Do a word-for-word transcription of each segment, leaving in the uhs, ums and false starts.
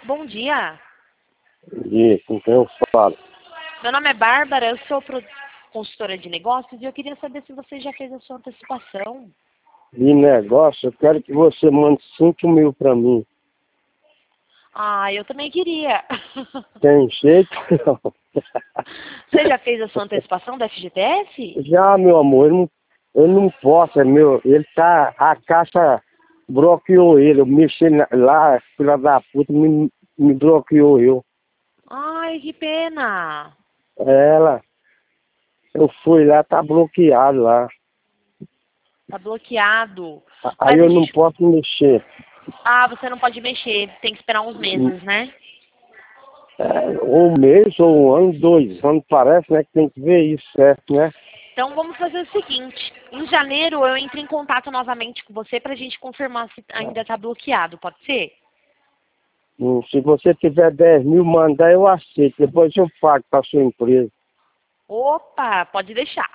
Bom dia. E com quem eu falo? Meu nome é Bárbara, eu sou pro- consultora de negócios e eu queria saber se você já fez a sua antecipação. De negócio, eu quero que você mande cinco mil para mim. Ah, eu também queria. Tem jeito? Não. Você já fez a sua antecipação da F G T S? Já, meu amor, eu não, eu não posso, é meu. Ele tá. A caixa bloqueou ele. Eu mexi na- lá, filha da puta, me, me bloqueou eu. Ai, que pena. Ela, eu fui lá, tá bloqueado lá. Tá bloqueado. Aí Mas a eu não gente... posso mexer. Ah, você não pode mexer, tem que esperar uns meses, né? É, um mês ou um ano, dois anos, parece, né? Que tem que ver isso, certo, né? Então vamos fazer o seguinte. Em janeiro eu entro em contato novamente com você pra gente confirmar se ainda tá bloqueado, pode ser? Hum, Se você tiver dez mil, mandar, eu aceito. Depois eu pago para sua empresa. Opa, pode deixar.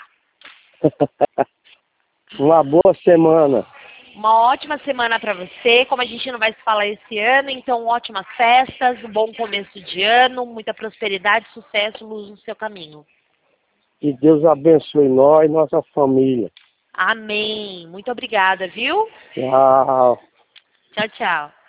Uma boa semana. Uma ótima semana para você. Como a gente não vai se falar esse ano, então ótimas festas, um bom começo de ano, muita prosperidade, sucesso, luz no seu caminho. Que Deus abençoe nós e nossa família. Amém. Muito obrigada, viu? Tchau. Tchau, tchau.